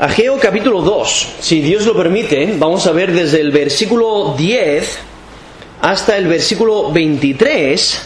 Ageo capítulo 2, si Dios lo permite, vamos a ver desde el versículo 10 hasta el versículo 23.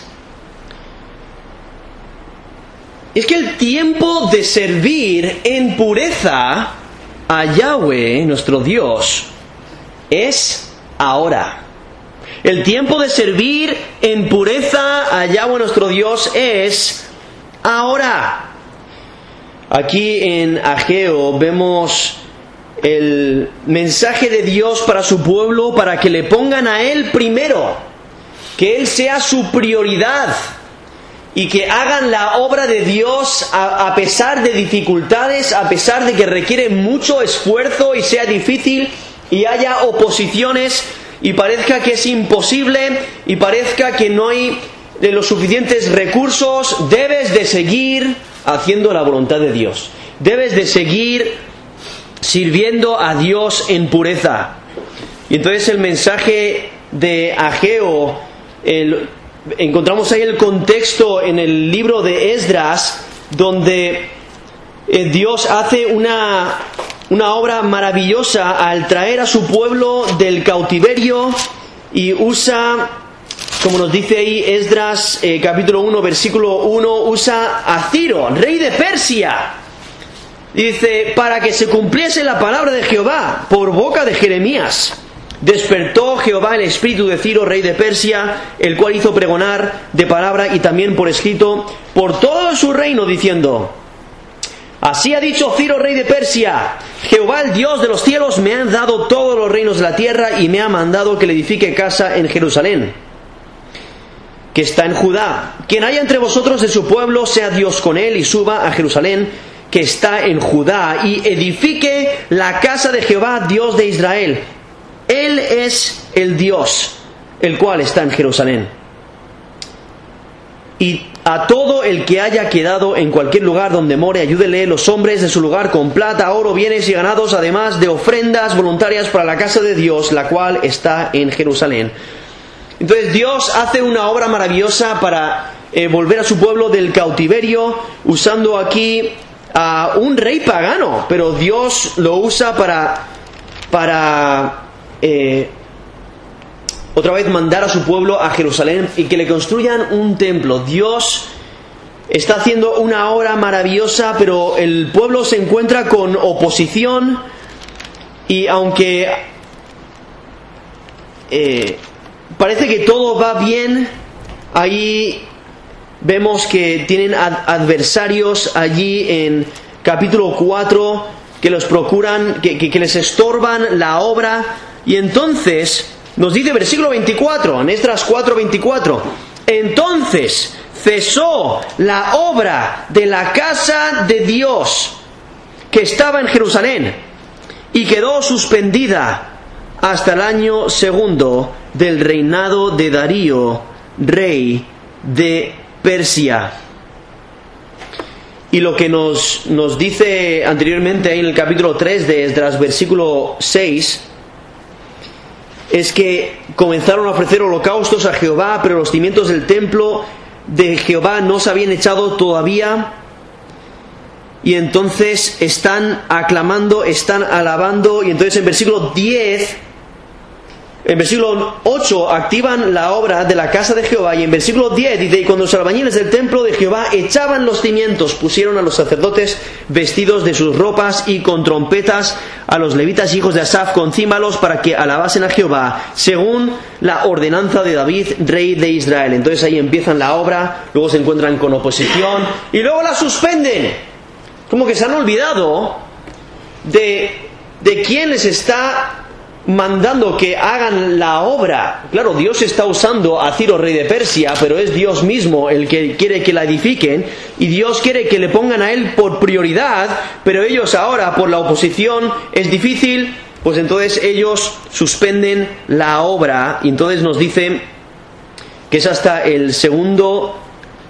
Es que el tiempo de servir en pureza a Yahweh, nuestro Dios, es ahora. El tiempo de servir en pureza a Yahweh, nuestro Dios, es ahora. Aquí en Ageo vemos el mensaje de Dios para su pueblo, para que le pongan a Él primero, que Él sea su prioridad y que hagan la obra de Dios a pesar de dificultades, a pesar de que requiere mucho esfuerzo y sea difícil y haya oposiciones y parezca que es imposible y parezca que no hay los suficientes recursos. Debes de seguir haciendo la voluntad de Dios. Debes de seguir sirviendo a Dios en pureza. Y entonces el mensaje de Ageo, encontramos ahí el contexto en el libro de Esdras, donde Dios hace una obra maravillosa al traer a su pueblo del cautiverio y usa, como nos dice ahí Esdras capítulo 1 versículo 1, usa a Ciro, rey de Persia. Dice, para que se cumpliese la palabra de Jehová por boca de Jeremías. Despertó Jehová el espíritu de Ciro, rey de Persia, el cual hizo pregonar de palabra y también por escrito por todo su reino, diciendo: así ha dicho Ciro, rey de Persia: Jehová, el Dios de los cielos, me ha dado todos los reinos de la tierra y me ha mandado que le edifique casa en Jerusalén, que está en Judá. Quien haya entre vosotros de su pueblo, sea Dios con él, y suba a Jerusalén, que está en Judá, y edifique la casa de Jehová, Dios de Israel. Él es el Dios, el cual está en Jerusalén. Y a todo el que haya quedado en cualquier lugar donde more, ayúdele los hombres de su lugar con plata, oro, bienes y ganados, además de ofrendas voluntarias para la casa de Dios, la cual está en Jerusalén. Entonces Dios hace una obra maravillosa para volver a su pueblo del cautiverio, usando aquí a un rey pagano, pero Dios lo usa para otra vez mandar a su pueblo a Jerusalén y que le construyan un templo. Dios está haciendo una obra maravillosa, pero el pueblo se encuentra con oposición, y aunque parece que todo va bien, ahí vemos que tienen adversarios allí en capítulo 4 que los procuran, que les estorban la obra. Y entonces nos dice versículo 24, en Esdras 4:24, entonces cesó la obra de la casa de Dios que estaba en Jerusalén y quedó suspendida hasta el año segundo del reinado de Darío, rey de Persia. Y lo que nos dice anteriormente ahí en el capítulo 3 de Esdras, versículo 6, es que comenzaron a ofrecer holocaustos a Jehová, pero los cimientos del templo de Jehová no se habían echado todavía. Y entonces están aclamando, están alabando. Y entonces en versículo 10, en versículo 8 activan la obra de la casa de Jehová. Y en versículo 10 dice: y cuando los albañiles del templo de Jehová echaban los cimientos, pusieron a los sacerdotes vestidos de sus ropas y con trompetas, a los levitas hijos de Asaf con címbalos, para que alabasen a Jehová según la ordenanza de David, rey de Israel. Entonces ahí empiezan la obra, luego se encuentran con oposición y luego la suspenden. Como que se han olvidado de quién les está mandando que hagan la obra. Claro, Dios está usando a Ciro, rey de Persia, pero es Dios mismo el que quiere que la edifiquen, y Dios quiere que le pongan a él por prioridad, pero ellos ahora, por la oposición, es difícil, pues entonces ellos suspenden la obra. Y entonces nos dice que es hasta el segundo,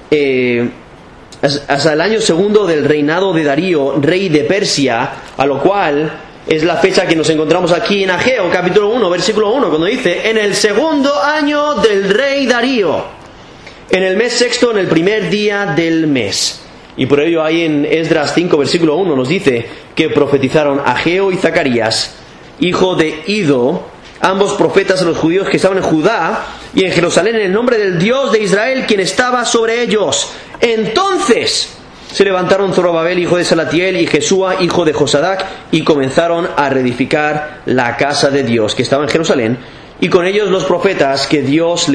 hasta el año segundo del reinado de Darío, rey de Persia, a lo cual es la fecha que nos encontramos aquí en Ageo, capítulo 1, versículo 1, cuando dice: en el segundo año del rey Darío, en el mes sexto, en el primer día del mes. Y por ello ahí en Esdras 5, versículo 1 nos dice que profetizaron Ageo y Zacarías, hijo de Ido, ambos profetas de los judíos que estaban en Judá y en Jerusalén, en el nombre del Dios de Israel, quien estaba sobre ellos. Entonces se levantaron Zorobabel, hijo de Salatiel, y Jesúa, hijo de Josadac, y comenzaron a reedificar la casa de Dios que estaba en Jerusalén, y con ellos los profetas que Dios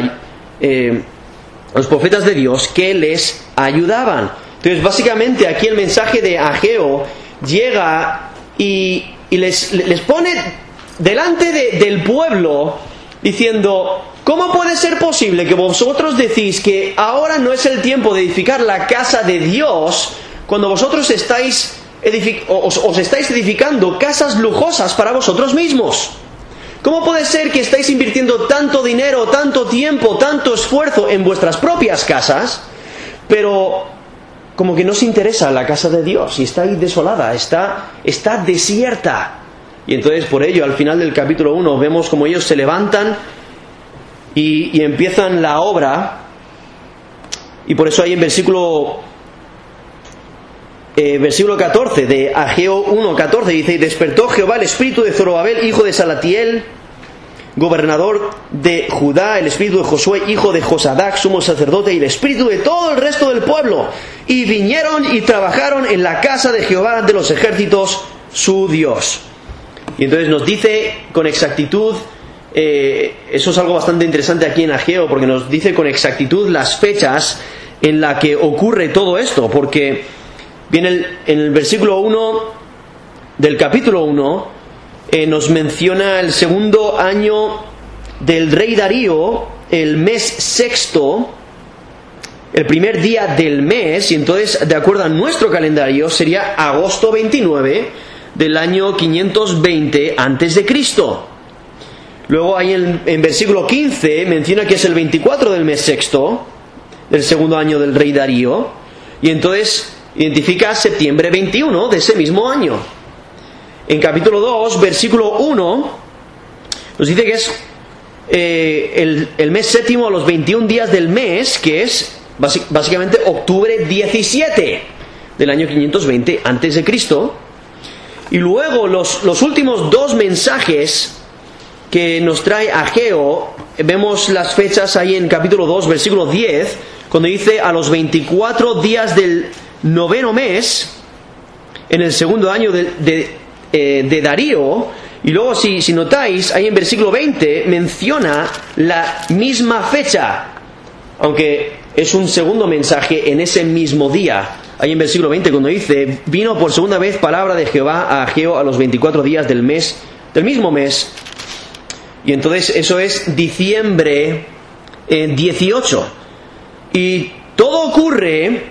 los profetas de Dios que les ayudaban. Entonces, básicamente aquí el mensaje de Ageo llega y les pone delante del pueblo diciendo: ¿cómo puede ser posible que vosotros decís que ahora no es el tiempo de edificar la casa de Dios cuando vosotros os estáis edificando casas lujosas para vosotros mismos? ¿Cómo puede ser que estáis invirtiendo tanto dinero, tanto tiempo, tanto esfuerzo en vuestras propias casas, pero como que no os interesa la casa de Dios y está ahí desolada, está desierta? Y entonces por ello al final del capítulo 1 vemos como ellos se levantan y empiezan la obra. Y por eso ahí en versículo 14 de Ageo 1:14 dice: y despertó Jehová el espíritu de Zorobabel, hijo de Salatiel, gobernador de Judá, el espíritu de Josué, hijo de Josadac, sumo sacerdote, y el espíritu de todo el resto del pueblo, y vinieron y trabajaron en la casa de Jehová de los ejércitos, su Dios. Y entonces nos dice con exactitud, eso es algo bastante interesante aquí en Ageo, porque nos dice con exactitud las fechas en las que ocurre todo esto, porque viene en el versículo 1 del capítulo 1, nos menciona el segundo año del rey Darío, el mes sexto, el primer día del mes, y entonces de acuerdo a nuestro calendario sería agosto 29 del año 520 antes de Cristo. Luego ahí en versículo 15 menciona que es el 24 del mes sexto, del segundo año del rey Darío, y entonces identifica septiembre 21 de ese mismo año. En capítulo 2, versículo 1, nos dice que es el mes séptimo a los 21 días del mes, que es básicamente octubre 17 del año 520 antes de Cristo. Y luego los últimos dos mensajes que nos trae Ageo, vemos las fechas ahí en capítulo 2, versículo 10, cuando dice a los 24 días del noveno mes, en el segundo año de Darío. Y luego si notáis, ahí en versículo 20 menciona la misma fecha, aunque es un segundo mensaje en ese mismo día. Ahí en versículo 20 cuando dice: vino por segunda vez palabra de Jehová a Ageo a los 24 días del mismo mes. Y entonces eso es diciembre 18. Y todo ocurre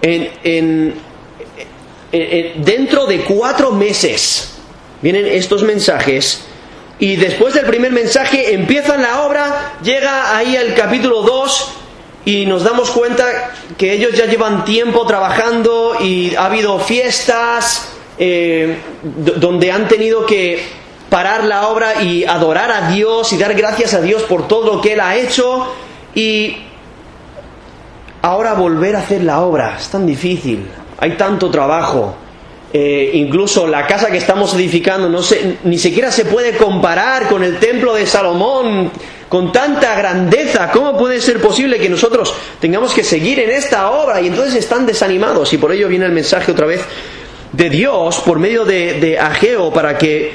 dentro de 4 meses. Vienen estos mensajes, y después del primer mensaje empiezan la obra. Llega ahí el capítulo 2 y nos damos cuenta que ellos ya llevan tiempo trabajando y ha habido fiestas donde han tenido que parar la obra y adorar a Dios y dar gracias a Dios por todo lo que Él ha hecho. Y ahora volver a hacer la obra es tan difícil, hay tanto trabajo. Incluso la casa que estamos edificando ni siquiera se puede comparar con el templo de Salomón, con tanta grandeza. ¿Cómo puede ser posible que nosotros tengamos que seguir en esta obra? Y entonces están desanimados, y por ello viene el mensaje otra vez de Dios por medio de Ageo para que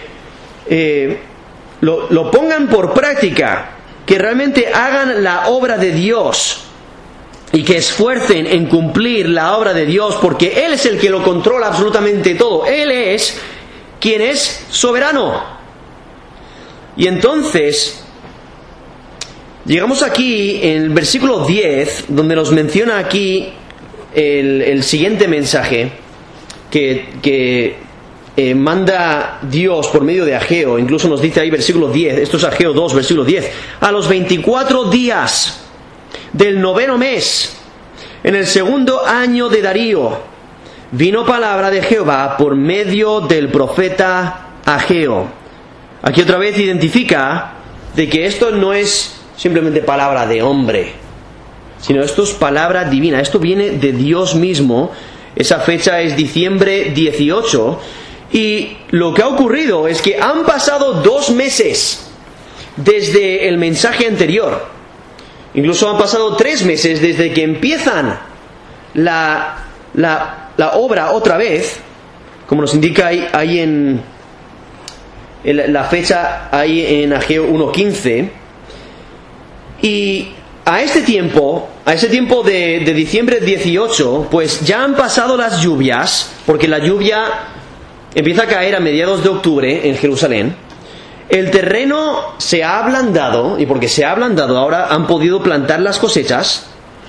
lo pongan por práctica, que realmente hagan la obra de Dios y que esfuercen en cumplir la obra de Dios, porque Él es el que lo controla absolutamente todo. Él es quien es soberano. Y entonces llegamos aquí en el versículo 10, donde nos menciona aquí el siguiente mensaje que manda Dios por medio de Ageo. Incluso nos dice ahí versículo 10, esto es Ageo 2, versículo 10: a los 24 días del noveno mes, en el segundo año de Darío, vino palabra de Jehová por medio del profeta Ageo. Aquí otra vez identifica de que esto no es simplemente palabra de hombre, sino esto es palabra divina, esto viene de Dios mismo. Esa fecha es diciembre 18, y lo que ha ocurrido es que han pasado 2 meses desde el mensaje anterior. Incluso han pasado 3 meses desde que empiezan la obra otra vez, como nos indica ahí en la fecha, ahí en Ageo 1:15. Y a ese tiempo de diciembre 18, pues ya han pasado las lluvias, porque la lluvia empieza a caer a mediados de octubre en Jerusalén. El terreno se ha ablandado, y porque se ha ablandado ahora han podido plantar las cosechas,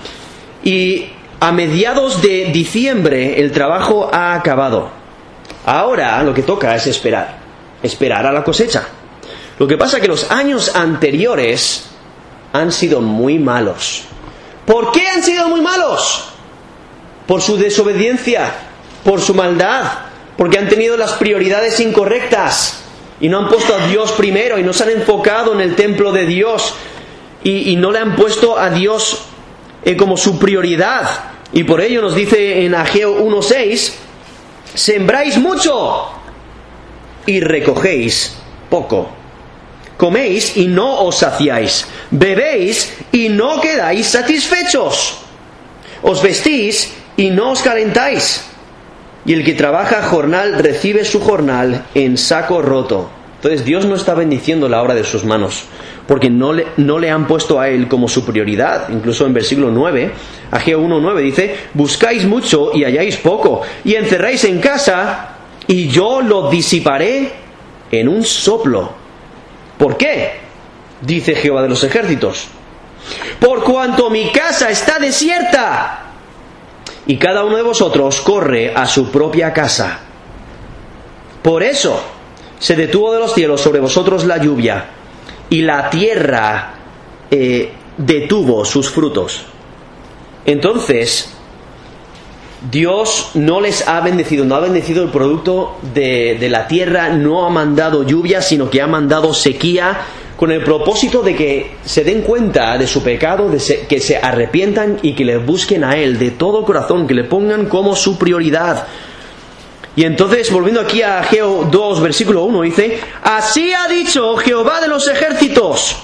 y a mediados de diciembre el trabajo ha acabado. Ahora lo que toca es esperar a la cosecha. Lo que pasa es que los años anteriores han sido muy malos. ¿Por qué han sido muy malos? Por su desobediencia, por su maldad, porque han tenido las prioridades incorrectas y no han puesto a Dios primero y no se han enfocado en el templo de Dios y no le han puesto a Dios como su prioridad. Y por ello nos dice en Ageo 1:6: sembráis mucho y recogéis poco. Coméis y no os saciáis. Bebéis y no quedáis satisfechos. Os vestís y no os calentáis. Y el que trabaja jornal recibe su jornal en saco roto. Entonces Dios no está bendiciendo la obra de sus manos, porque no le han puesto a Él como su prioridad. Incluso en versículo 9, Ageo 1:9 dice: buscáis mucho y halláis poco, y encerráis en casa, y yo lo disiparé en un soplo. ¿Por qué? Dice Jehová de los ejércitos: por cuanto mi casa está desierta, y cada uno de vosotros corre a su propia casa. Por eso se detuvo de los cielos sobre vosotros la lluvia, y la tierra detuvo sus frutos. Entonces Dios no les ha bendecido, no ha bendecido el producto de la tierra, no ha mandado lluvia, sino que ha mandado sequía, con el propósito de que se den cuenta de su pecado, que se arrepientan y que le busquen a Él de todo corazón, que le pongan como su prioridad. Y entonces, volviendo aquí a Ageo 2, versículo 1, dice: así ha dicho Jehová de los ejércitos.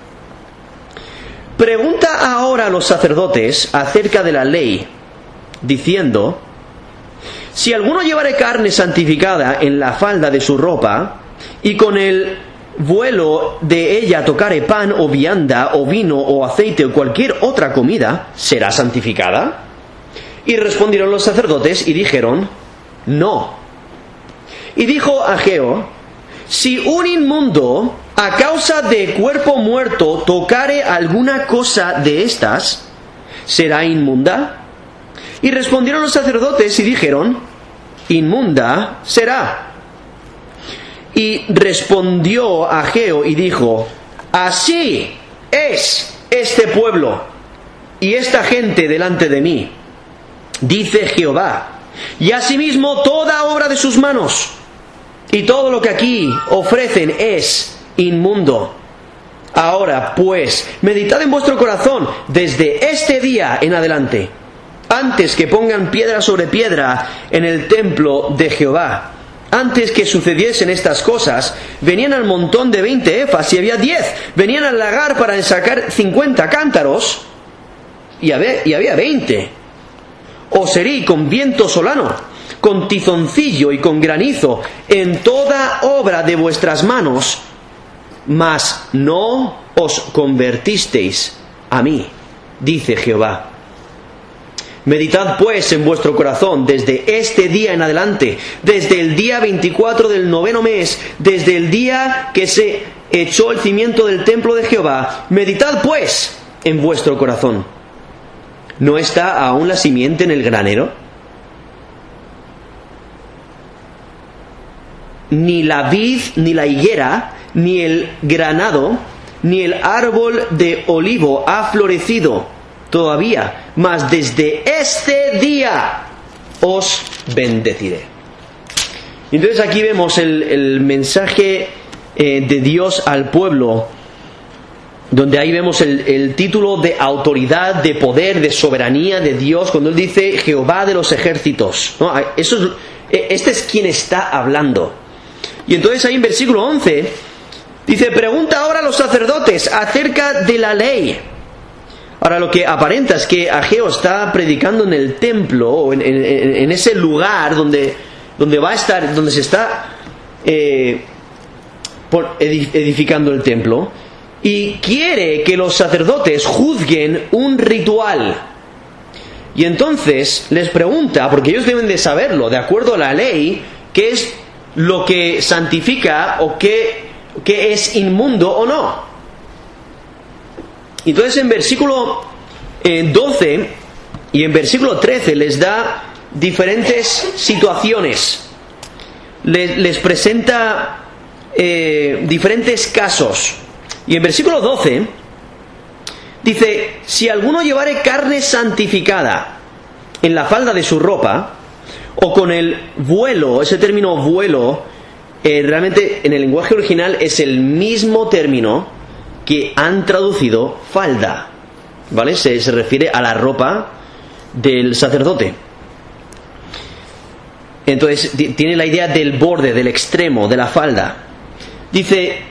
Pregunta ahora a los sacerdotes acerca de la ley, diciendo: si alguno llevare carne santificada en la falda de su ropa, y con el vuelo de ella tocare pan o vianda o vino o aceite o cualquier otra comida, ¿será santificada? Y respondieron los sacerdotes y dijeron: no. Y dijo Ageo: si un inmundo a causa de cuerpo muerto tocare alguna cosa de estas, ¿será inmunda? Y respondieron los sacerdotes y dijeron: inmunda será. Y respondió Ageo y dijo: así es este pueblo y esta gente delante de mí, dice Jehová, y asimismo toda obra de sus manos, y todo lo que aquí ofrecen es inmundo. Ahora pues, meditad en vuestro corazón desde este día en adelante, antes que pongan piedra sobre piedra en el templo de Jehová. Antes que sucediesen estas cosas, venían al montón de 20 efas y había 10. Venían al lagar para sacar 50 cántaros y había 20. Os herí con viento solano, con tizoncillo y con granizo en toda obra de vuestras manos, mas no os convertisteis a mí, dice Jehová. Meditad pues en vuestro corazón desde este día en adelante, desde el día 24 del 9º mes, desde el día que se echó el cimiento del templo de Jehová. Meditad pues en vuestro corazón. ¿No está aún la simiente en el granero? Ni la vid, ni la higuera, ni el granado, ni el árbol de olivo ha florecido todavía, mas desde este día os bendeciré. Entonces aquí vemos el mensaje de Dios al pueblo, donde ahí vemos el título de autoridad, de poder, de soberanía de Dios, cuando Él dice Jehová de los ejércitos, ¿no? Este es quien está hablando. Y entonces ahí en versículo 11 dice, pregunta ahora a los sacerdotes acerca de la ley. Ahora lo que aparenta es que Ageo está predicando en el templo, o en ese lugar donde va a estar, donde se está edificando el templo, y quiere que los sacerdotes juzguen un ritual. Y entonces les pregunta, porque ellos deben de saberlo, de acuerdo a la ley, qué es lo que santifica o qué es inmundo o no. Entonces en versículo 12 y en versículo 13 les da diferentes situaciones. Les presenta diferentes casos. Y en versículo 12 dice, si alguno llevare carne santificada en la falda de su ropa, o con el vuelo, ese término vuelo, realmente en el lenguaje original es el mismo término que han traducido falda, ¿vale? Se refiere a la ropa del sacerdote. Entonces tiene la idea del borde, del extremo, de la falda. Dice,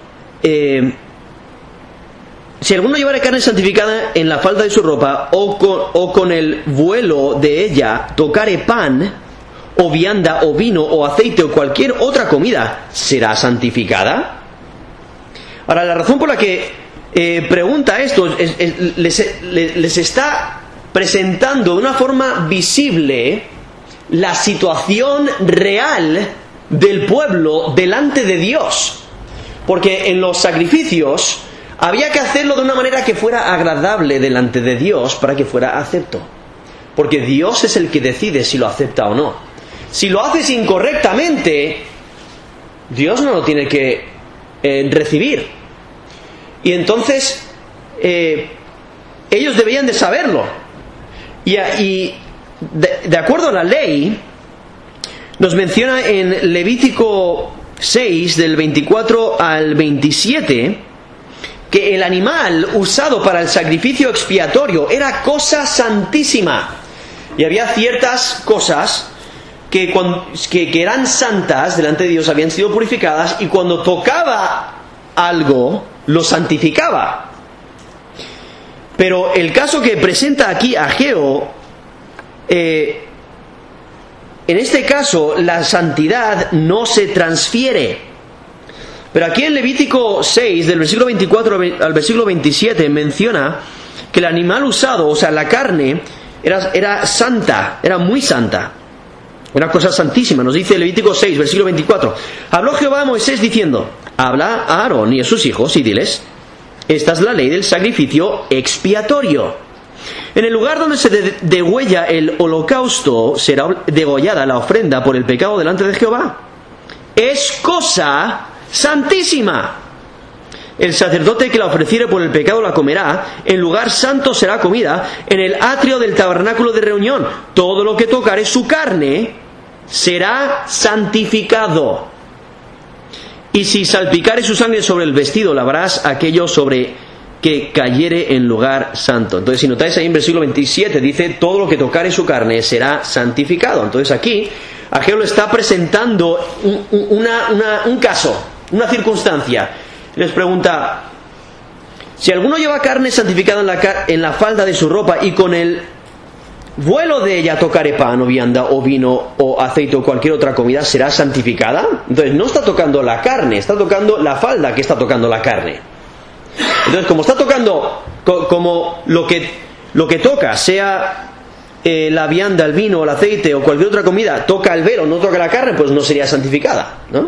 si alguno llevare carne santificada en la falda de su ropa, o con el vuelo de ella tocare pan, o vianda, o vino, o aceite, o cualquier otra comida, ¿será santificada? Ahora, la razón por la que pregunta esto les está presentando de una forma visible la situación real del pueblo delante de Dios. Porque en los sacrificios había que hacerlo de una manera que fuera agradable delante de Dios para que fuera acepto. Porque Dios es el que decide si lo acepta o no. Si lo haces incorrectamente, Dios no lo tiene que recibir. Y entonces ellos debían de saberlo. Y de acuerdo a la ley, nos menciona en Levítico 6, del 24 al 27, que el animal usado para el sacrificio expiatorio era cosa santísima. Y había ciertas cosas que eran santas delante de Dios, habían sido purificadas, y cuando tocaba algo, lo santificaba. Pero el caso que presenta aquí Ageo, en este caso la santidad no se transfiere. Pero aquí en Levítico 6, del versículo 24 al versículo 27, menciona que el animal usado, o sea, la carne, era santa, era muy santa. Una cosa santísima. Nos dice Levítico 6, versículo 24. Habló Jehová a Moisés diciendo, habla a Aarón y a sus hijos y diles, esta es la ley del sacrificio expiatorio. En el lugar donde se degüella el holocausto será degollada la ofrenda por el pecado delante de Jehová. Es cosa santísima. El sacerdote que la ofreciere por el pecado la comerá, en lugar santo será comida, en el atrio del tabernáculo de reunión. Todo lo que tocare su carne será santificado. Y si salpicare su sangre sobre el vestido, lavarás aquello sobre que cayere en lugar santo. Entonces, si notáis ahí en versículo 27, dice, todo lo que tocare su carne será santificado. Entonces aquí, Ageo le está presentando un caso, una circunstancia. Les pregunta, si alguno lleva carne santificada en la falda de su ropa, y con el vuelo de ella tocare pan, o vianda, o vino, o aceite, o cualquier otra comida, ¿será santificada? Entonces no está tocando la carne, está tocando la falda que está tocando la carne. Entonces, como está tocando, como lo que toca, sea la vianda, el vino, el aceite o cualquier otra comida, toca el velo, no toca la carne, pues no sería santificada, ¿no?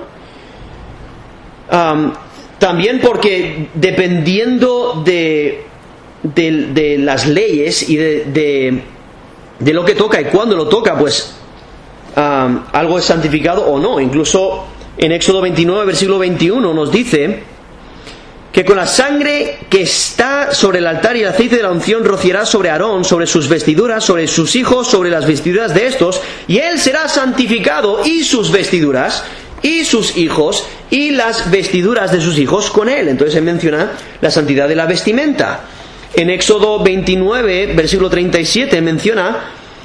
También porque dependiendo de las leyes y de lo que toca y cuándo lo toca, pues algo es santificado o no. Incluso en Éxodo 29, versículo 21 nos dice que con la sangre que está sobre el altar y el aceite de la unción rociará sobre Aarón, sobre sus vestiduras, sobre sus hijos, sobre las vestiduras de estos, y él será santificado y sus vestiduras, y sus hijos y las vestiduras de sus hijos con él. Entonces se menciona la santidad de la vestimenta. En Éxodo 29, versículo 37, menciona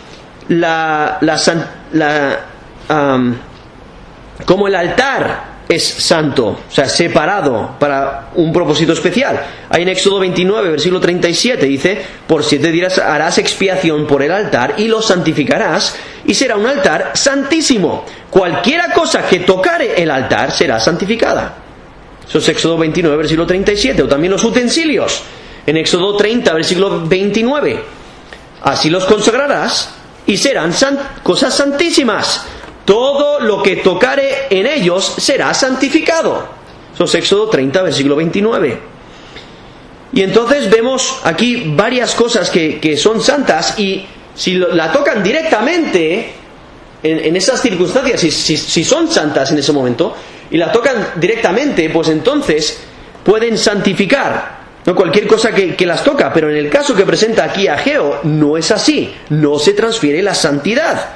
como el altar es santo, o sea, separado para un propósito especial. Ahí en Éxodo 29, versículo 37 dice: por 7 días harás expiación por el altar y lo santificarás, y será un altar santísimo. Cualquiera cosa que tocare el altar será santificada. Eso es Éxodo 29, versículo 37. O también los utensilios. En Éxodo 30, versículo 29. Así los consagrarás y serán cosas santísimas. Todo lo que tocare en ellos será santificado. Eso es Éxodo 30, versículo 29. Y entonces vemos aquí varias cosas que son santas, y si la tocan directamente en esas circunstancias, si son santas en ese momento, y la tocan directamente, pues entonces pueden santificar, ¿no?, cualquier cosa que las toca. Pero en el caso que presenta aquí Ageo, no es así. No se transfiere la santidad.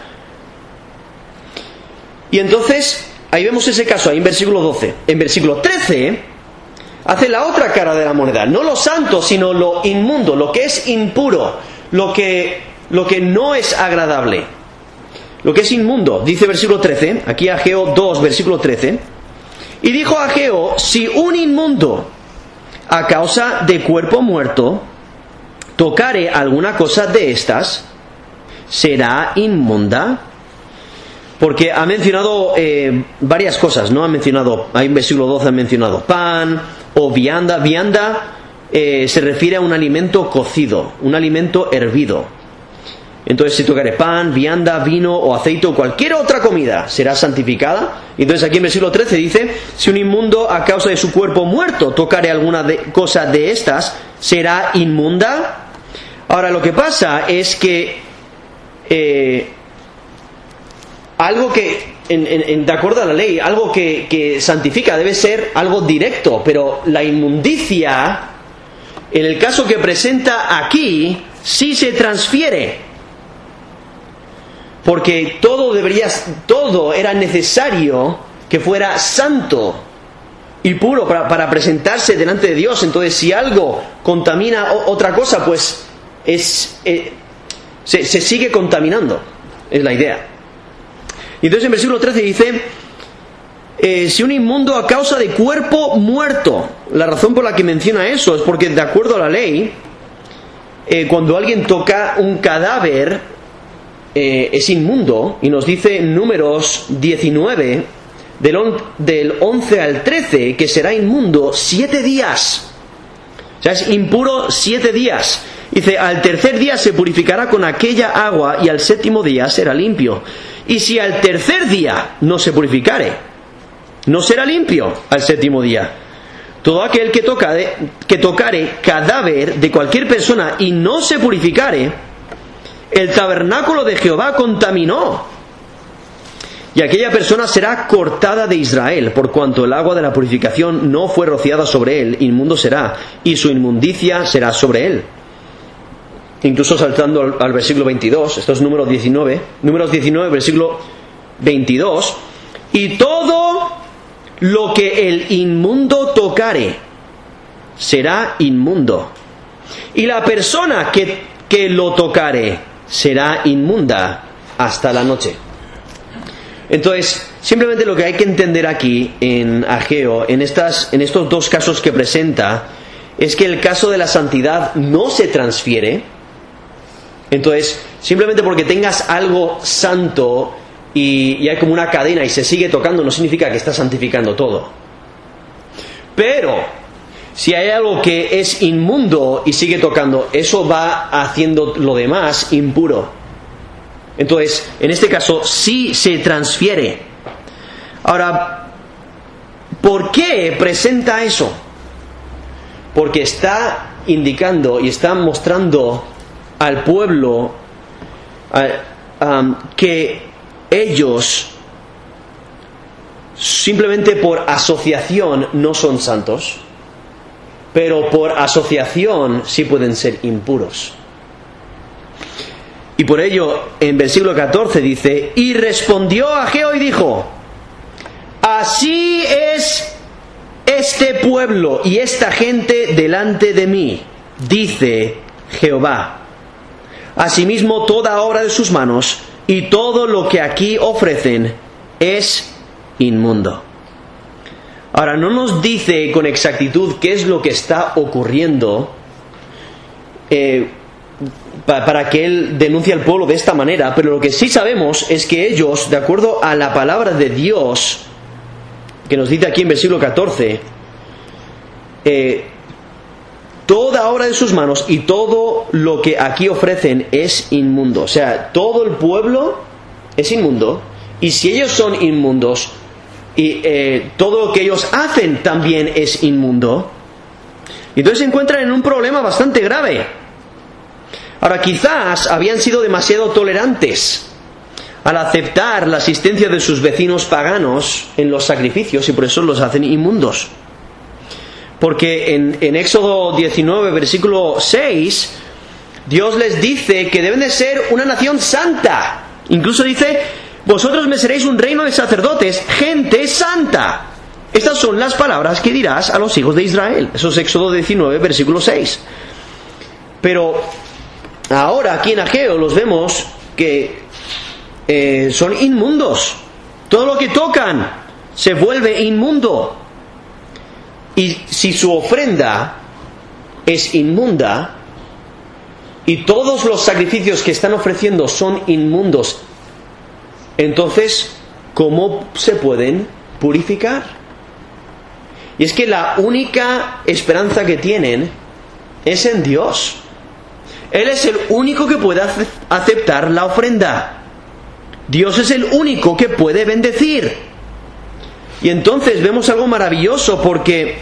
Y entonces, ahí vemos ese caso, ahí en versículo 12. En versículo 13, hace la otra cara de la moneda. No lo santo, sino lo inmundo, lo que es impuro, lo que no es agradable. Lo que es inmundo, dice versículo 13, aquí Ageo 2, versículo 13. Y dijo Ageo: si un inmundo, a causa de cuerpo muerto, tocare alguna cosa de estas, será inmunda. Porque ha mencionado varias cosas, ¿no? Ha mencionado, ahí en versículo 12 ha mencionado pan o vianda. Vianda se refiere a un alimento cocido, un alimento hervido. Entonces, si tocare pan, vianda, vino o aceite o cualquier otra comida, será santificada. Entonces aquí en versículo 13 dice: si un inmundo a causa de su cuerpo muerto tocare alguna cosa de estas, será inmunda. Ahora, lo que pasa es que algo que, de acuerdo a la ley, algo que santifica debe ser algo directo, pero la inmundicia, en el caso que presenta aquí, sí se transfiere, porque todo era necesario que fuera santo y puro para presentarse delante de Dios. Entonces, si algo contamina otra cosa, pues se sigue contaminando, es la idea. Y entonces en versículo 13 dice: si un inmundo a causa de cuerpo muerto. La razón por la que menciona eso es porque, de acuerdo a la ley, cuando alguien toca un cadáver, es inmundo. Y nos dice en Números 19, del 11 al 13, que será inmundo 7 días. O sea, es impuro 7 días. Dice: al tercer día se purificará con aquella agua, y al séptimo día será limpio. Y si al tercer día no se purificare, no será limpio al séptimo día. Todo aquel que tocare cadáver de cualquier persona y no se purificare, el tabernáculo de Jehová contaminó, y aquella persona será cortada de Israel, por cuanto el agua de la purificación no fue rociada sobre él, inmundo será, y su inmundicia será sobre él. Incluso saltando al versículo 22, esto es Números 19, versículo 22. Y todo lo que el inmundo tocare será inmundo, y la persona que lo tocare será inmunda hasta la noche. Entonces, simplemente lo que hay que entender aquí en Ageo, en estos dos casos que presenta, es que el caso de la santidad no se transfiere. Entonces, simplemente porque tengas algo santo y hay como una cadena y se sigue tocando, no significa que está santificando todo. Pero si hay algo que es inmundo y sigue tocando, eso va haciendo lo demás impuro. Entonces, en este caso sí se transfiere. Ahora, ¿por qué presenta eso? Porque está indicando y está mostrando al pueblo que ellos simplemente por asociación no son santos, pero por asociación sí pueden ser impuros. Y por ello en versículo 14 dice: y respondió Ageo y dijo: así es este pueblo y esta gente delante de mí, dice Jehová. Asimismo, toda obra de sus manos y todo lo que aquí ofrecen es inmundo. Ahora, no nos dice con exactitud qué es lo que está ocurriendo para que él denuncie al pueblo de esta manera, pero lo que sí sabemos es que ellos, de acuerdo a la palabra de Dios, que nos dice aquí en versículo 14, toda obra de sus manos y todo lo que aquí ofrecen es inmundo. O sea, todo el pueblo es inmundo, y si ellos son inmundos, y todo lo que ellos hacen también es inmundo, entonces se encuentran en un problema bastante grave. Ahora, quizás habían sido demasiado tolerantes al aceptar la asistencia de sus vecinos paganos en los sacrificios, y por eso los hacen inmundos. Porque en Éxodo 19, versículo 6, Dios les dice que deben de ser una nación santa. Incluso dice: vosotros me seréis un reino de sacerdotes, gente santa. Estas son las palabras que dirás a los hijos de Israel. Eso es Éxodo 19, versículo 6. Pero ahora aquí en Ageo los vemos que son inmundos. Todo lo que tocan se vuelve inmundo. Y si su ofrenda es inmunda y todos los sacrificios que están ofreciendo son inmundos, entonces, ¿cómo se pueden purificar? Y es que la única esperanza que tienen es en Dios. Él es el único que puede aceptar la ofrenda. Dios es el único que puede bendecir. Y entonces vemos algo maravilloso, porque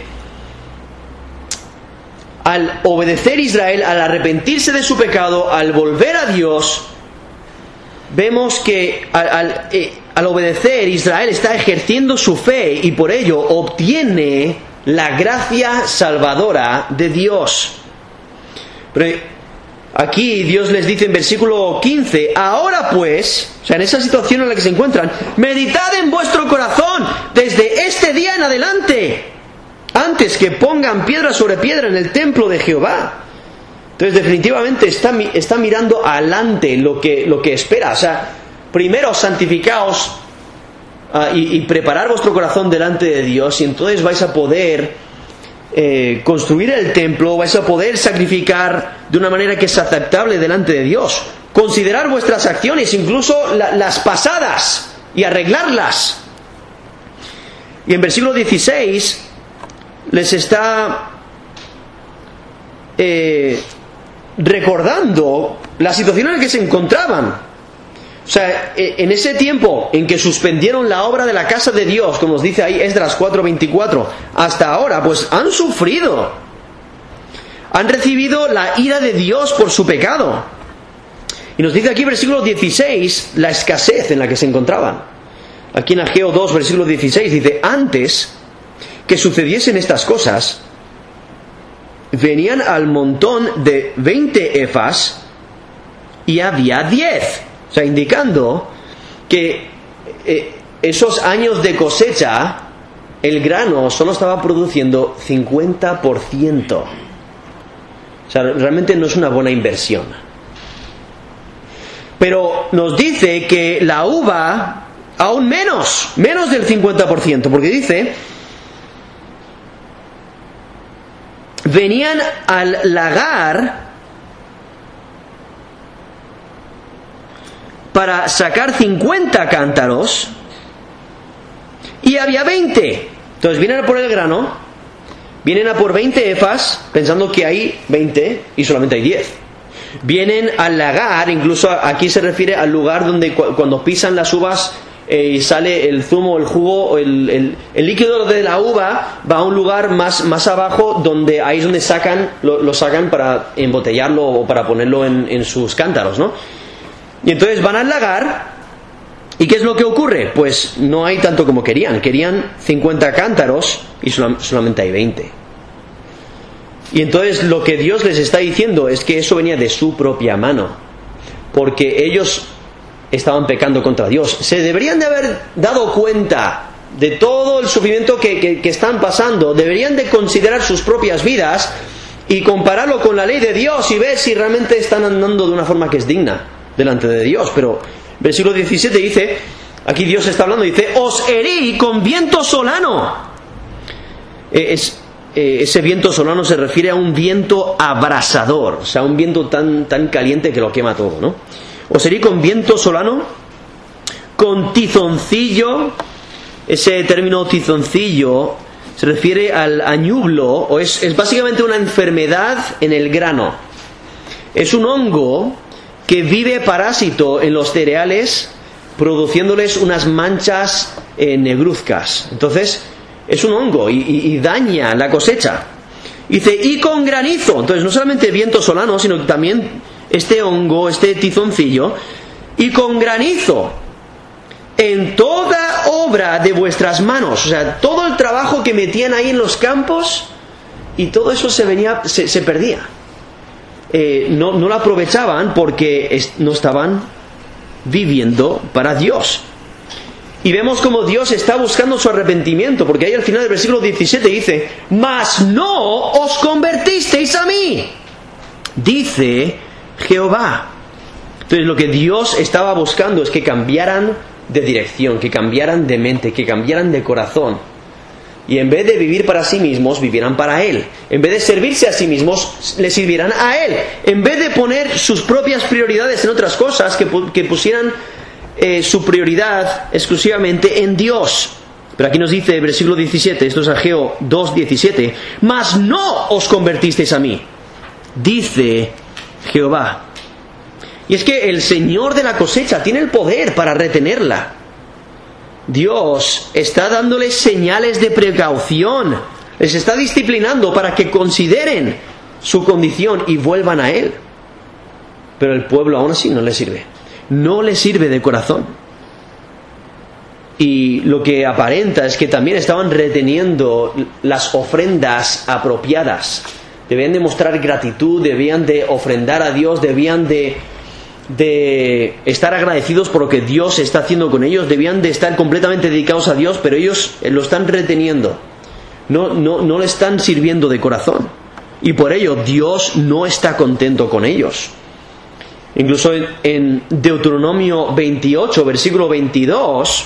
al obedecer Israel, al arrepentirse de su pecado, al volver a Dios, vemos que al obedecer Israel está ejerciendo su fe y por ello obtiene la gracia salvadora de Dios. Pero aquí Dios les dice en versículo 15: ahora pues, o sea, en esa situación en la que se encuentran, meditad en vuestro corazón desde este día en adelante, antes que pongan piedra sobre piedra en el templo de Jehová. Entonces definitivamente está mirando adelante lo que espera. O sea, primero santificaos y preparar vuestro corazón delante de Dios, y entonces vais a poder construir el templo, vais a poder sacrificar de una manera que es aceptable delante de Dios. Considerar vuestras acciones, incluso las pasadas, y arreglarlas. Y en versículo 16 les está recordando la situación en la que se encontraban. O sea, en ese tiempo en que suspendieron la obra de la casa de Dios, como nos dice ahí Esdras 4:24, hasta ahora, pues han sufrido, han recibido la ira de Dios por su pecado. Y nos dice aquí versículo 16 la escasez en la que se encontraban. Aquí en Ageo 2, versículo 16 dice: antes que sucediesen estas cosas, venían al montón de 20 efas y había 10. O sea, indicando que esos años de cosecha, el grano solo estaba produciendo 50%. O sea, realmente no es una buena inversión. Pero nos dice que la uva, aún menos del 50%, porque dice: venían al lagar para sacar 50 cántaros y había 20. Entonces vienen a por el grano, vienen a por 20 efas, pensando que hay 20 y solamente hay 10. Vienen al lagar, incluso aquí se refiere al lugar donde cuando pisan las uvas y sale el zumo, el jugo, el líquido de la uva, va a un lugar más abajo, donde ahí es donde lo sacan para embotellarlo o para ponerlo en sus cántaros, ¿no? Y entonces van al lagar, ¿y qué es lo que ocurre? Pues no hay tanto como querían 50 cántaros y solamente hay 20. Y entonces lo que Dios les está diciendo es que eso venía de su propia mano, porque ellos estaban pecando contra Dios. Se deberían de haber dado cuenta de todo el sufrimiento que están pasando, deberían de considerar sus propias vidas y compararlo con la ley de Dios y ver si realmente están andando de una forma que es digna delante de Dios. Pero versículo 17 dice, aquí Dios está hablando, dice, os herí con viento solano. Ese viento solano se refiere a un viento abrasador, o sea, un viento tan caliente que lo quema todo, ¿no? Os herí con viento solano, con tizoncillo. Ese término tizoncillo se refiere al añublo, o es básicamente una enfermedad en el grano. Es un hongo que vive parásito en los cereales, produciéndoles unas manchas negruzcas. Entonces, es un hongo y daña la cosecha. Dice, y con granizo. Entonces, no solamente viento solano, sino también este hongo, este tizoncillo, y con granizo en toda obra de vuestras manos. O sea, todo el trabajo que metían ahí en los campos, y todo eso se perdía. No lo aprovechaban porque no estaban viviendo para Dios. Y vemos como Dios está buscando su arrepentimiento, porque ahí al final del versículo 17 dice, mas no os convertisteis a mí, dice Jehová. Entonces lo que Dios estaba buscando es que cambiaran de dirección, que cambiaran de mente, que cambiaran de corazón. Y en vez de vivir para sí mismos, vivieran para Él. En vez de servirse a sí mismos, le sirvieran a Él. En vez de poner sus propias prioridades en otras cosas, que pusieran su prioridad exclusivamente en Dios. Pero aquí nos dice el versículo 17, esto es Ageo 2:17, mas no os convertisteis a mí, dice Jehová. Y es que el Señor de la cosecha tiene el poder para retenerla. Dios está dándoles señales de precaución, les está disciplinando para que consideren su condición y vuelvan a Él. Pero el pueblo aún así no le sirve. No le sirve de corazón. Y lo que aparenta es que también estaban reteniendo las ofrendas apropiadas. Debían de mostrar gratitud, debían de ofrendar a Dios, debían de estar agradecidos por lo que Dios está haciendo con ellos, debían de estar completamente dedicados a Dios, pero ellos lo están reteniendo. No le están sirviendo de corazón. Y por ello Dios no está contento con ellos. Incluso en Deuteronomio 28, versículo 22,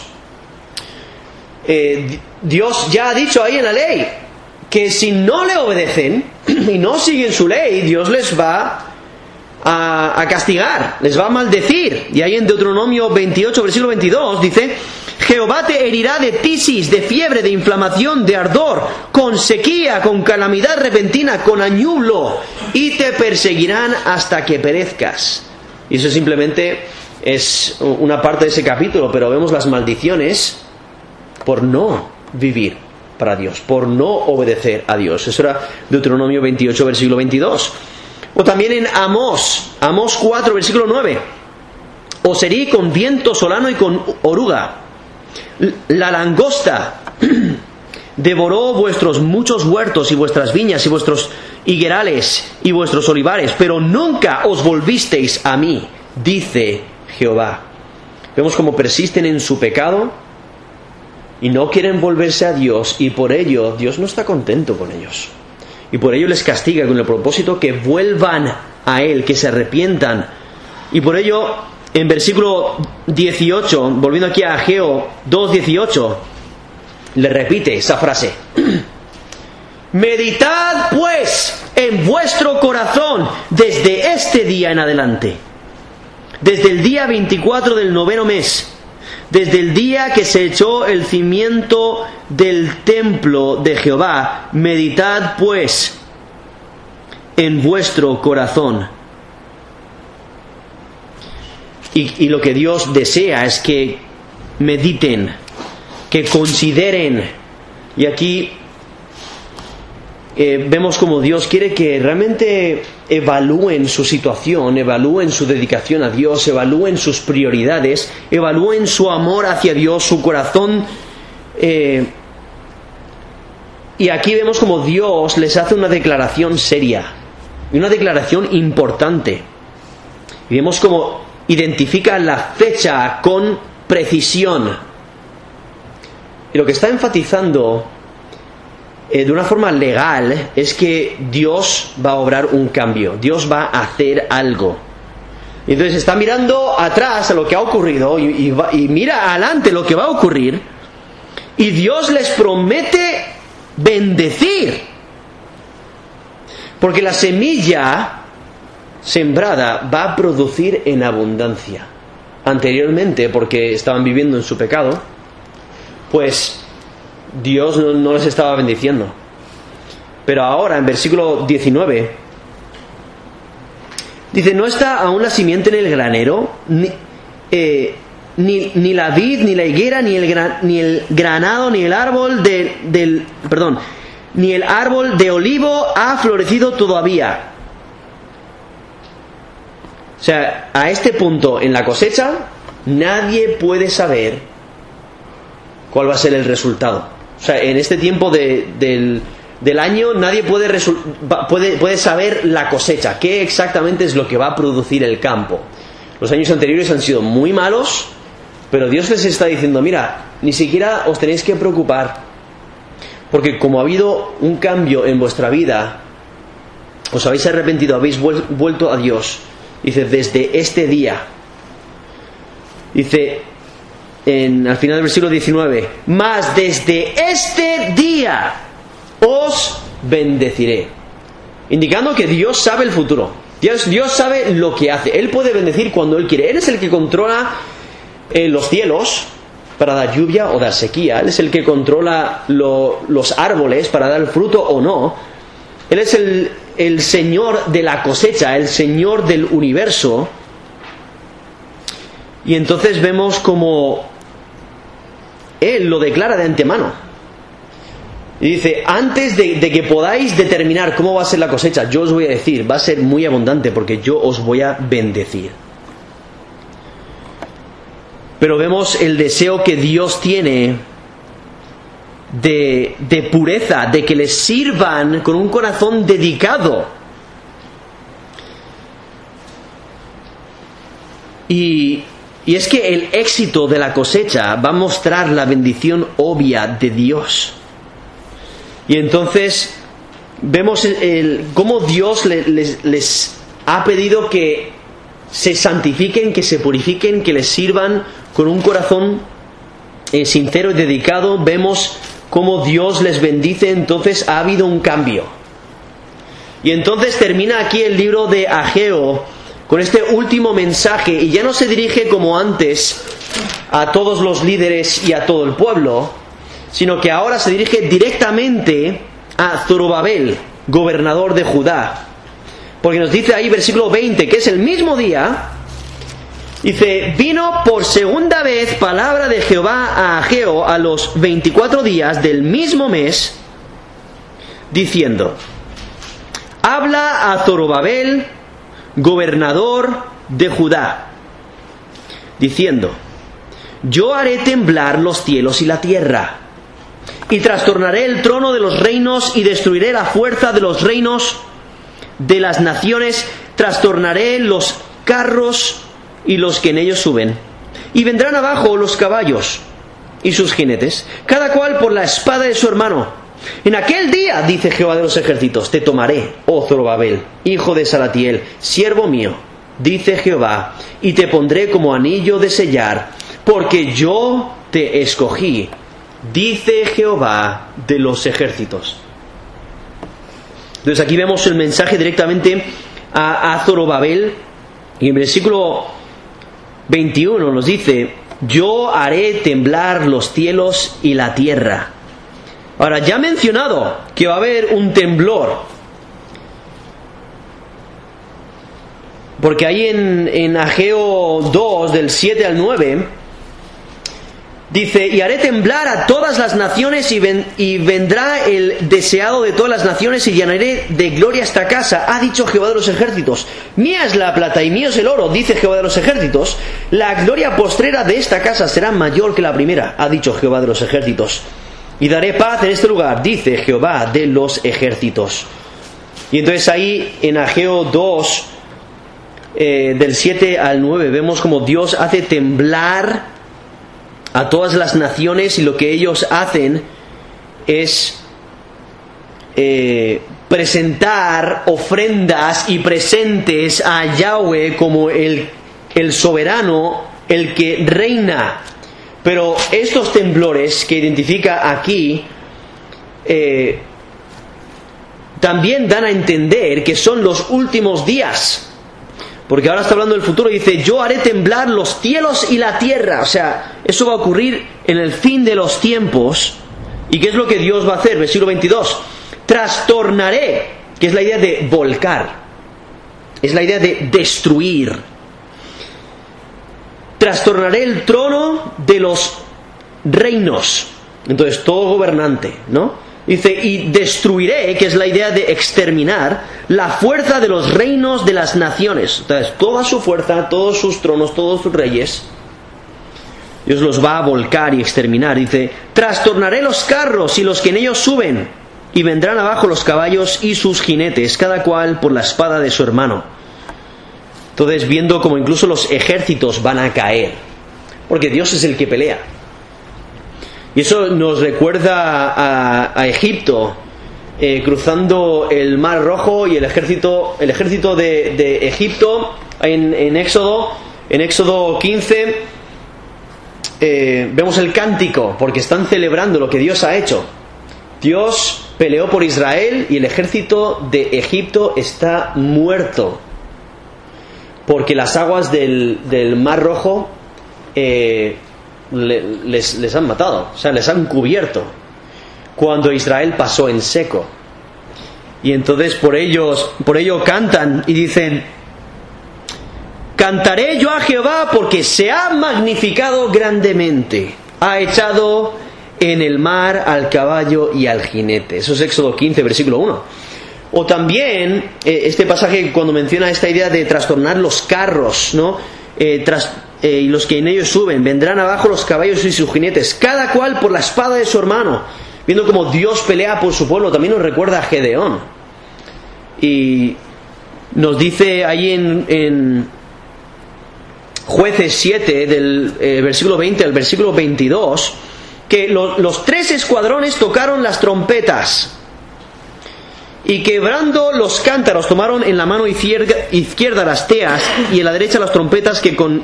Dios ya ha dicho ahí en la ley que si no le obedecen y no siguen su ley, Dios les va a castigar, les va a maldecir. Y ahí en Deuteronomio 28, versículo 22 dice, Jehová te herirá de tisis, de fiebre, de inflamación, de ardor, con sequía, con calamidad repentina, con añublo, y te perseguirán hasta que perezcas. Y eso simplemente es una parte de ese capítulo, pero vemos las maldiciones por no vivir para Dios, por no obedecer a Dios. Eso era Deuteronomio 28, versículo 22. O también en Amós 4, versículo 9. Os herí con viento solano y con oruga. La langosta devoró vuestros muchos huertos y vuestras viñas y vuestros higuerales y vuestros olivares, pero nunca os volvisteis a mí, dice Jehová. Vemos cómo persisten en su pecado y no quieren volverse a Dios, y por ello Dios no está contento con ellos. Y por ello les castiga con el propósito que vuelvan a Él, que se arrepientan. Y por ello, en versículo 18, volviendo aquí a Ageo 2:18, le repite esa frase. Meditad pues en vuestro corazón desde este día en adelante, desde el día 24 del 9º mes, desde el día que se echó el cimiento del templo de Jehová. Meditad pues en vuestro corazón. Y lo que Dios desea es que mediten, que consideren. Y aquí vemos como Dios quiere que realmente evalúen su situación, evalúen su dedicación a Dios, evalúen sus prioridades, evalúen su amor hacia Dios, su corazón. Y aquí vemos como Dios les hace una declaración seria y una declaración importante. Y vemos como identifica la fecha con precisión. Y lo que está enfatizando de una forma legal es que Dios va a obrar un cambio, Dios va a hacer algo. Y entonces está mirando atrás a lo que ha ocurrido y mira adelante lo que va a ocurrir, y Dios les promete bendecir, porque la semilla sembrada va a producir en abundancia. Anteriormente, porque estaban viviendo en su pecado, pues Dios no les estaba bendiciendo. Pero ahora, en versículo 19, dice: no está aún la simiente en el granero, ni la vid, ni la higuera, ni el granado, ni el árbol ni el árbol de olivo ha florecido todavía. O sea, a este punto en la cosecha, nadie puede saber cuál va a ser el resultado. O sea, en este tiempo del año, nadie puede saber la cosecha, qué exactamente es lo que va a producir el campo. Los años anteriores han sido muy malos, pero Dios les está diciendo: mira, ni siquiera os tenéis que preocupar, porque como ha habido un cambio en vuestra vida, os habéis arrepentido, habéis vuelto a Dios. Dice: desde este día, dice al final del versículo 19, mas desde este día os bendeciré, indicando que Dios sabe el futuro. Dios sabe lo que hace. Él puede bendecir cuando Él quiere. Él es el que controla los cielos para dar lluvia o dar sequía. Él es el que controla los árboles para dar fruto o no. Él es el Señor de la cosecha, el Señor del universo. Y entonces vemos como Él lo declara de antemano. Y dice: antes de que podáis determinar cómo va a ser la cosecha, yo os voy a decir, va a ser muy abundante, porque yo os voy a bendecir. Pero vemos el deseo que Dios tiene de pureza, de que les sirvan con un corazón dedicado. Y es que el éxito de la cosecha va a mostrar la bendición obvia de Dios. Y entonces vemos cómo Dios les ha pedido que se santifiquen, que se purifiquen, que les sirvan con un corazón sincero y dedicado. Vemos cómo Dios les bendice. Entonces ha habido un cambio. Y entonces termina aquí el libro de Ageo con este último mensaje, y ya no se dirige como antes a todos los líderes y a todo el pueblo, sino que ahora se dirige directamente a Zorobabel, gobernador de Judá. Porque nos dice ahí, versículo 20, que es el mismo día, dice: vino por segunda vez palabra de Jehová a Ageo a los 24 días del mismo mes, diciendo: habla a Zorobabel, gobernador de Judá, diciendo: yo haré temblar los cielos y la tierra, y trastornaré el trono de los reinos, y destruiré la fuerza de los reinos de las naciones, trastornaré los carros y los que en ellos suben, y vendrán abajo los caballos y sus jinetes, cada cual por la espada de su hermano. En aquel día, dice Jehová de los ejércitos, te tomaré, oh Zorobabel, hijo de Salatiel, siervo mío, dice Jehová, y te pondré como anillo de sellar, porque yo te escogí, dice Jehová de los ejércitos. Entonces aquí vemos el mensaje directamente a Zorobabel, y en el versículo 21 nos dice: yo haré temblar los cielos y la tierra. Ahora, ya he mencionado que va a haber un temblor, porque ahí en Ageo 2, del 7 al 9, dice: y haré temblar a todas las naciones, y vendrá el deseado de todas las naciones, y llenaré de gloria esta casa, ha dicho Jehová de los ejércitos. Mía es la plata y mío es el oro, dice Jehová de los ejércitos. La gloria postrera de esta casa será mayor que la primera, ha dicho Jehová de los ejércitos. Y daré paz en este lugar, dice Jehová de los ejércitos. Y entonces ahí en Ageo 2, del 7 al 9, vemos como Dios hace temblar a todas las naciones, y lo que ellos hacen es presentar ofrendas y presentes a Yahweh como el soberano, el que reina. Pero estos temblores que identifica aquí también dan a entender que son los últimos días, porque ahora está hablando del futuro y dice: yo haré temblar los cielos y la tierra. O sea, eso va a ocurrir en el fin de los tiempos. ¿Y qué es lo que Dios va a hacer? Versículo 22: trastornaré, que es la idea de volcar, es la idea de destruir. Trastornaré el trono de los reinos. Entonces, todo gobernante, ¿no? Dice: y destruiré, que es la idea de exterminar, la fuerza de los reinos de las naciones. Entonces, toda su fuerza, todos sus tronos, todos sus reyes, Dios los va a volcar y exterminar. Dice: trastornaré los carros y los que en ellos suben, y vendrán abajo los caballos y sus jinetes, cada cual por la espada de su hermano. Entonces, viendo como incluso los ejércitos van a caer, porque Dios es el que pelea. Y eso nos recuerda a Egipto, cruzando el Mar Rojo, y el ejército de Egipto en Éxodo 15, vemos el cántico, porque están celebrando lo que Dios ha hecho. Dios peleó por Israel y el ejército de Egipto está muerto, porque las aguas del Mar Rojo les han matado, o sea, les han cubierto cuando Israel pasó en seco. Y entonces por ello cantan y dicen: cantaré yo a Jehová porque se ha magnificado grandemente, ha echado en el mar al caballo y al jinete. Eso es Éxodo 15, versículo 1. O también este pasaje cuando menciona esta idea de trastornar los carros, ¿no? Y los que en ellos suben, vendrán abajo los caballos y sus jinetes, cada cual por la espada de su hermano. Viendo como Dios pelea por su pueblo, también nos recuerda a Gedeón. Y nos dice ahí en Jueces 7, del versículo 20 al versículo 22, que los 3 escuadrones tocaron las trompetas, y quebrando los cántaros tomaron en la mano izquierda las teas, y en la derecha las trompetas con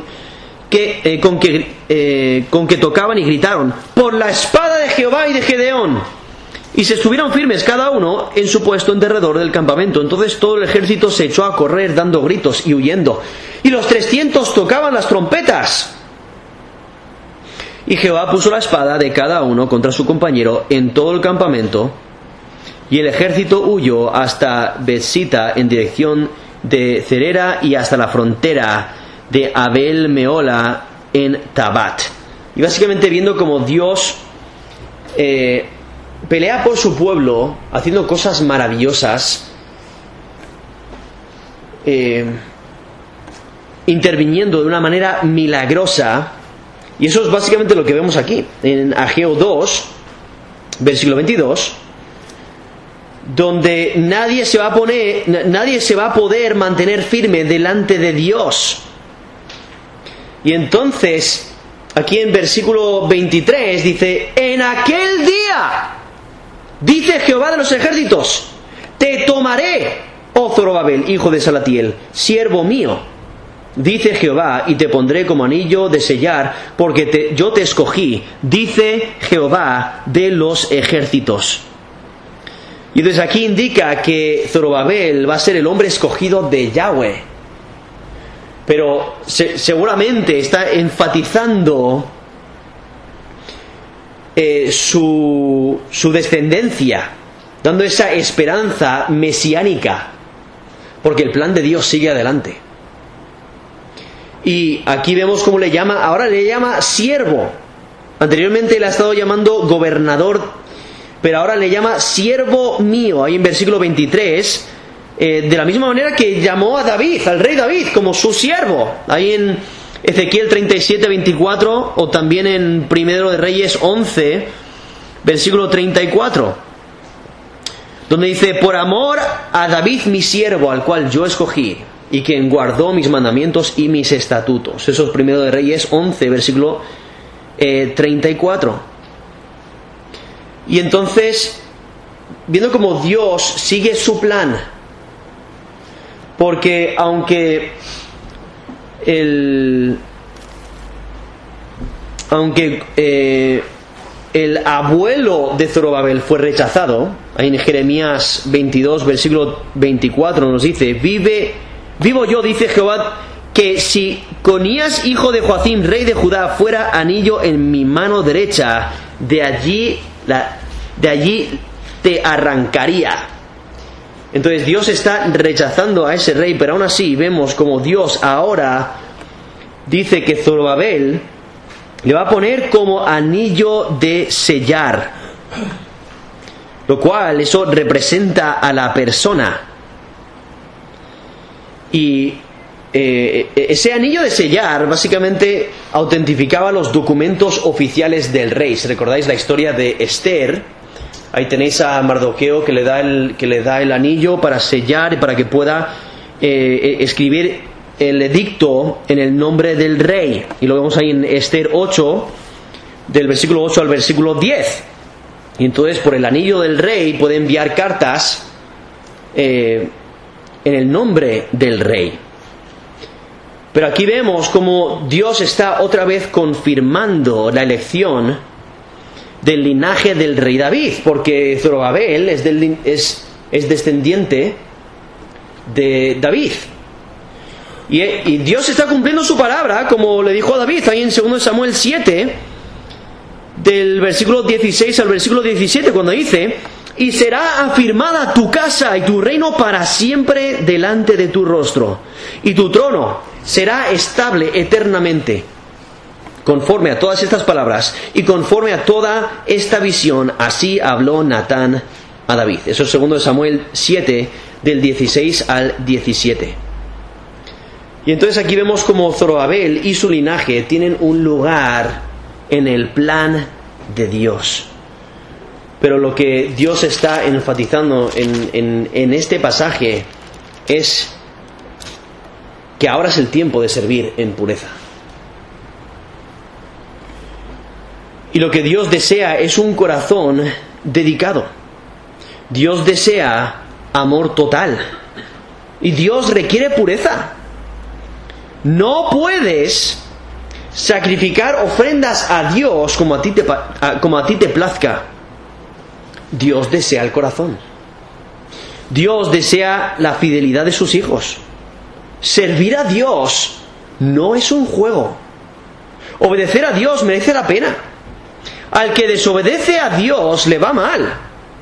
que tocaban, y gritaron: por la espada de Jehová y de Gedeón. Y se estuvieron firmes cada uno en su puesto en derredor del campamento. Entonces todo el ejército se echó a correr dando gritos y huyendo, y los 300 tocaban las trompetas. Y Jehová puso la espada de cada uno contra su compañero en todo el campamento, y el ejército huyó hasta Betzita en dirección de Cerera, y hasta la frontera de Abel Meola en Tabat. Y básicamente viendo como Dios pelea por su pueblo, haciendo cosas maravillosas, interviniendo de una manera milagrosa. Y eso es básicamente lo que vemos aquí en Ageo 2, versículo 22, donde nadie se va a poder mantener firme delante de Dios. Y entonces, aquí en versículo 23 dice: en aquel día, dice Jehová de los ejércitos, te tomaré, oh Zorobabel, hijo de Salatiel, siervo mío, dice Jehová, y te pondré como anillo de sellar, porque yo te escogí, dice Jehová de los ejércitos. Y entonces aquí indica que Zorobabel va a ser el hombre escogido de Yahweh. Pero seguramente está enfatizando su descendencia, dando esa esperanza mesiánica, porque el plan de Dios sigue adelante. Y aquí vemos cómo le llama, ahora le llama siervo. Anteriormente le ha estado llamando gobernador, pero ahora le llama siervo mío, ahí en versículo 23, de la misma manera que llamó a David, al rey David, como su siervo, ahí en Ezequiel 37, 24, o también en Primero de Reyes 11, versículo 34, donde dice: por amor a David mi siervo, al cual yo escogí, y quien guardó mis mandamientos y mis estatutos. Eso es Primero de Reyes 11, versículo 34. Y entonces, viendo cómo Dios sigue su plan, porque aunque el abuelo de Zorobabel fue rechazado, ahí en Jeremías 22, versículo 24 nos dice: vivo yo, dice Jehová, que si Conías, hijo de Joacim, rey de Judá, fuera anillo en mi mano derecha, de allí te arrancaría. Entonces Dios está rechazando a ese rey, pero aún así vemos como Dios ahora dice que Zorobabel le va a poner como anillo de sellar, lo cual eso representa a la persona. Y ese anillo de sellar básicamente autentificaba los documentos oficiales del rey. Si recordáis la historia de Esther, ahí tenéis a Mardoqueo que le da el anillo para sellar y para que pueda escribir el edicto en el nombre del rey. Y lo vemos ahí en Esther 8, del versículo 8 al versículo 10. Y entonces por el anillo del rey puede enviar cartas en el nombre del rey. Pero aquí vemos como Dios está otra vez confirmando la elección del linaje del rey David, porque Zorobabel es descendiente de David. Y Dios está cumpliendo su palabra, como le dijo a David ahí en 2 Samuel 7, del versículo 16 al versículo 17, cuando dice: y será afirmada tu casa y tu reino para siempre delante de tu rostro, y tu trono será estable eternamente. Conforme a todas estas palabras y conforme a toda esta visión, así habló Natán a David. Eso es 2 Samuel 7, del 16 al 17. Y entonces aquí vemos como Zorobabel y su linaje tienen un lugar en el plan de Dios. Pero lo que Dios está enfatizando en este pasaje es que ahora es el tiempo de servir en pureza. Y lo que Dios desea es un corazón dedicado. Dios desea amor total. Y Dios requiere pureza. No puedes sacrificar ofrendas a Dios como a ti te plazca. Dios desea el corazón. Dios desea la fidelidad de sus hijos. Servir a Dios no es un juego. Obedecer a Dios merece la pena. Al que desobedece a Dios le va mal.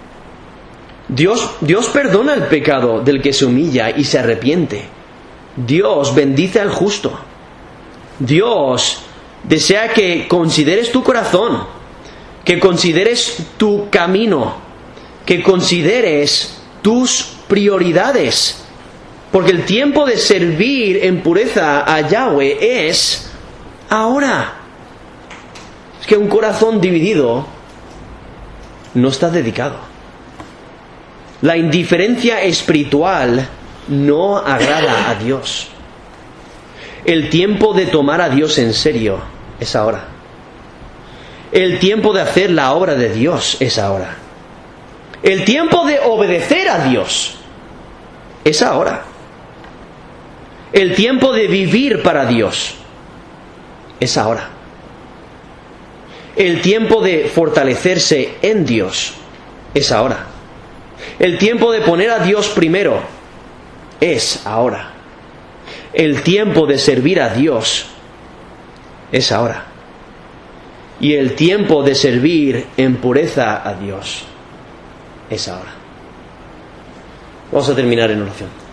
Dios perdona el pecado del que se humilla y se arrepiente. Dios bendice al justo. Dios desea que consideres tu corazón, que consideres tu camino, que consideres tus prioridades. Porque el tiempo de servir en pureza a Yahweh es ahora. Es que un corazón dividido no está dedicado. La indiferencia espiritual no agrada a Dios. El tiempo de tomar a Dios en serio es ahora. El tiempo de hacer la obra de Dios es ahora. El tiempo de obedecer a Dios es ahora. El tiempo de vivir para Dios es ahora. El tiempo de fortalecerse en Dios es ahora. El tiempo de poner a Dios primero es ahora. El tiempo de servir a Dios es ahora. Y el tiempo de servir en pureza a Dios es ahora. Vamos a terminar en oración.